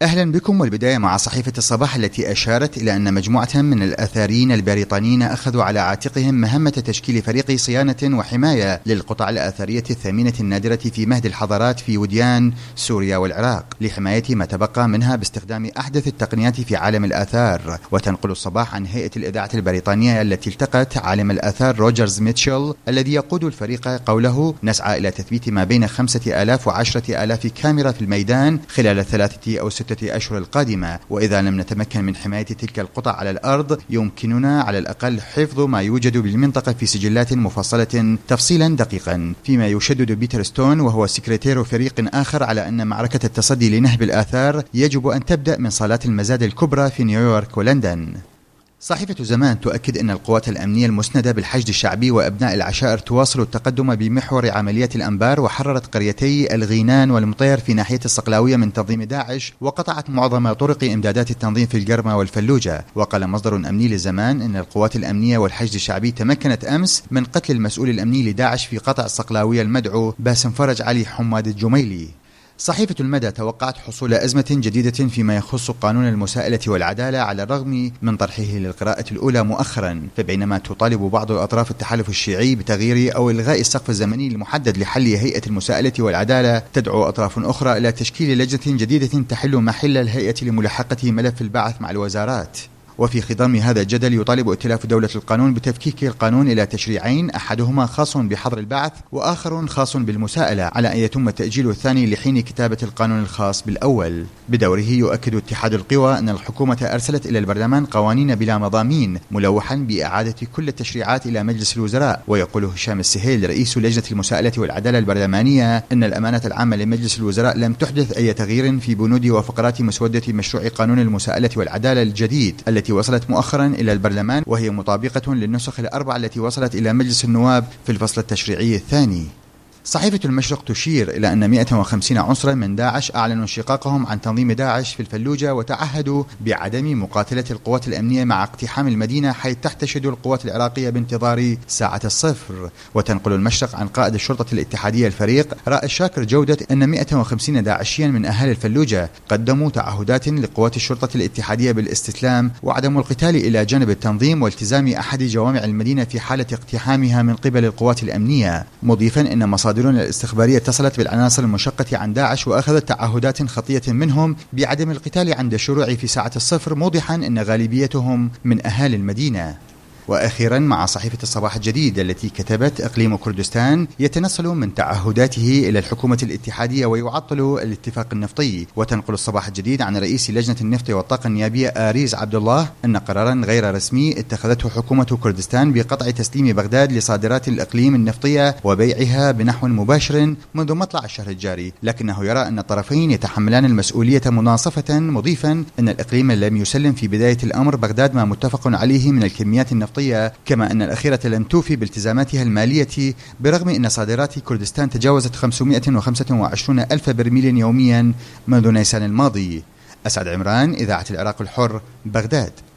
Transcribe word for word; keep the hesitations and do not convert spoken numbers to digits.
أهلا بكم. والبداية مع صحيفة الصباح التي أشارت إلى أن مجموعة من الآثاريين البريطانيين أخذوا على عاتقهم مهمة تشكيل فريق صيانة وحماية للقطع الآثارية الثمينة النادرة في مهد الحضارات في وديان سوريا والعراق لحماية ما تبقى منها باستخدام أحدث التقنيات في عالم الآثار. وتنقل الصباح عن هيئة الإذاعة البريطانية التي التقت عالم الآثار روجرز ميتشل الذي يقود الفريق قوله: نسعى إلى تثبيت ما بين خمسة آلاف وعشرة آلاف كاميرا في الميدان خلال الثلاثة أو ستة أشهر القادمة، وإذا لم نتمكن من حماية تلك القطع على الأرض يمكننا على الأقل حفظ ما يوجد بالمنطقة في سجلات مفصلة تفصيلا دقيقا. فيما يشدد بيتر ستون وهو سكرتير فريق آخر على أن معركة التصدي لنهب الآثار يجب أن تبدأ من صالات المزاد الكبرى في نيويورك ولندن. صحيفة زمان تؤكد أن القوات الأمنية المسندة بالحشد الشعبي وأبناء العشائر تواصل التقدم بمحور عمليات الأنبار، وحررت قريتي الغينان والمطير في ناحية الصقلاوية من تنظيم داعش، وقطعت معظم طرق إمدادات التنظيم في القرمة والفلوجة. وقال مصدر أمني لزمان أن القوات الأمنية والحشد الشعبي تمكنت أمس من قتل المسؤول الأمني لداعش في قطع الصقلاوية المدعو باسم فرج علي حماد الجميلي. صحيفة المدى توقعت حصول أزمة جديدة فيما يخص قانون المساءلة والعدالة على الرغم من طرحه للقراءة الأولى مؤخرا، فبينما تطالب بعض أطراف التحالف الشيعي بتغيير أو إلغاء السقف الزمني المحدد لحل هيئة المساءلة والعدالة، تدعو أطراف أخرى إلى تشكيل لجنة جديدة تحل محل الهيئة لملاحقة ملف البعث مع الوزارات. وفي خضم هذا الجدل يطالب ائتلاف دولة القانون بتفكيك القانون إلى تشريعين، أحدهما خاص بحظر البعث وآخر خاص بالمساءلة، على أن يتم تأجيل الثاني لحين كتابة القانون الخاص بالأول. بدوره يؤكد اتحاد القوى أن الحكومة أرسلت إلى البرلمان قوانين بلا مضامين ملوحا بإعادة كل التشريعات إلى مجلس الوزراء. ويقول هشام السهيل رئيس لجنة المساءلة والعدالة البرلمانية أن الأمانة العامة لمجلس الوزراء لم تحدث أي تغيير في بنود وفقرات مسودة مشروع قانون المساءلة والعدالة الجديد التي وصلت مؤخرا إلى البرلمان، وهي مطابقة للنسخ الأربع التي وصلت إلى مجلس النواب في الفصل التشريعي الثاني. صحيفة المشرق تشير إلى أن مئة وخمسين عنصرا من داعش أعلنوا انشقاقهم عن تنظيم داعش في الفلوجة، وتعهدوا بعدم مقاتلة القوات الأمنية مع اقتحام المدينة، حيث تحتشد القوات العراقية بانتظار ساعة الصفر. وتنقل المشرق عن قائد الشرطة الاتحادية الفريق رائد شاكر جودة أن مئة وخمسين داعشيا من أهالي الفلوجة قدموا تعهدات لقوات الشرطة الاتحادية بالاستسلام وعدم القتال إلى جانب التنظيم والتزام أحد جوامع المدينة في حالة اقتحامها من قبل القوات الأمنية، مضيفا أن مصادر الاستخبارية اتصلت بالعناصر المنشقة عن داعش وأخذت تعهدات خطية منهم بعدم القتال عند الشروع في ساعة الصفر، موضحا أن غالبيتهم من أهالي المدينة. وأخيرا مع صحيفة الصباح الجديد التي كتبت: إقليم كردستان يتنصل من تعهداته إلى الحكومة الاتحادية ويعطل الاتفاق النفطي. وتنقل الصباح الجديد عن رئيس لجنة النفط والطاقة النيابية آريز عبد الله أن قرارا غير رسمي اتخذته حكومة كردستان بقطع تسليم بغداد لصادرات الإقليم النفطية وبيعها بنحو مباشر منذ مطلع الشهر الجاري، لكنه يرى أن الطرفين يتحملان المسؤولية مناصفة، مضيفا أن الإقليم لم يسلم في بداية الأمر بغداد ما متفق عليه من الكميات النفطية، كما أن الأخيرة لم توفي بالتزاماتها المالية برغم أن صادرات كردستان تجاوزت خمسمائة وخمسة وعشرين ألف برميل يوميا منذ نيسان الماضي. أسعد عمران، إذاعة العراق الحر، بغداد.